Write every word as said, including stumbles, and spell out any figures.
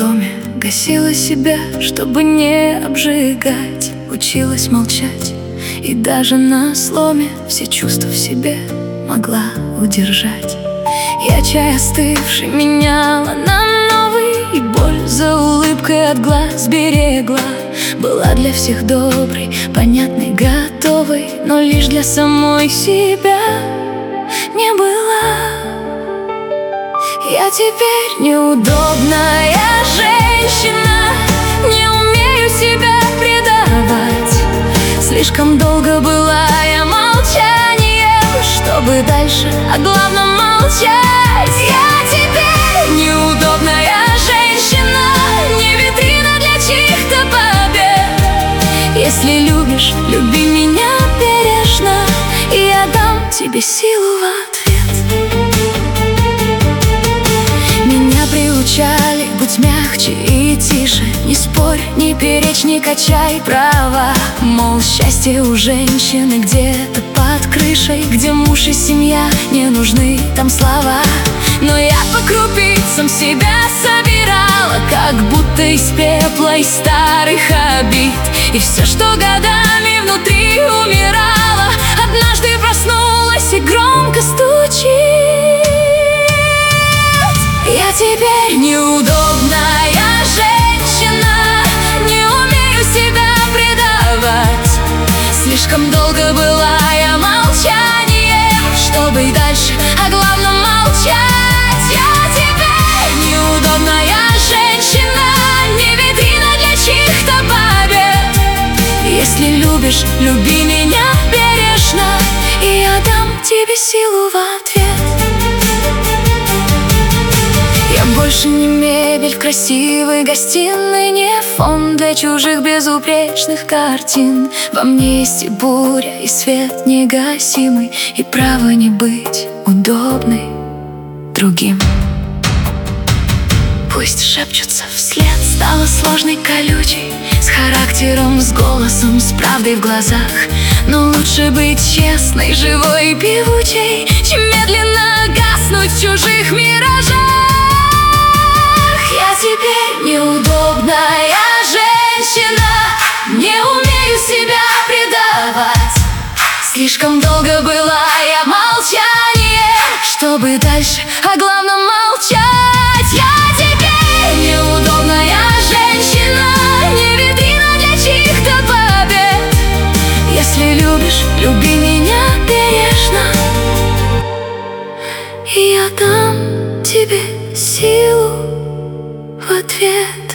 доме, гасила себя, чтобы не обжигать. Училась молчать и даже на сломе все чувства в себе могла удержать. Я чай остывший меняла на новый, и боль за улыбкой от глаз берегла. Была для всех доброй, понятной, готовой, но лишь для самой себя не была. Я теперь неудобная женщина, не умею себя предавать. Слишком долго была я молчанием, чтобы дальше о главном молчать. Я теперь неудобная женщина, не витрина для чьих-то побед. Если любишь, люби меня бережно, и я дам тебе силу в ответ. Меня приучали, будь мягче и тише, не спорь, не перечь, не качай права. Мол, счастье у женщины где-то под крышей, где муж и семья, не нужны там слова. Но я по крупицам себя собирала, как будто из пепла, из старых обид. И все, что годами внутри умирало, однажды проснулась и громко стучит. Я теперь неудобная женщина, не умею себя предавать. Слишком долго была я молчанием, чтобы и дальше о главном молчать. Я теперь неудобная женщина, не витрина для чьих-то побед. Если любишь, люби меня бережно, и я дам тебе силу в ответ. Я больше не мебель в красивой гостиной, не фон для чужих безупречных картин. Во мне есть и буря, и свет негасимый, и право не быть удобной другим. Пусть шепчутся вслед, стала сложной, колючей, с характером, с голосом, с правдой в глазах. Но лучше быть честной, живой и певучей, чем медленно гаснуть в чужих миражах. Я теперь неудобная женщина, не умею себя предавать. Слишком долго была я молчанием, чтобы дальше о главном молчать. Я теперь неудобная женщина, не витрина для чьих-то побед. Если любишь, люби меня бережно, и я дам тебе силу в ответ.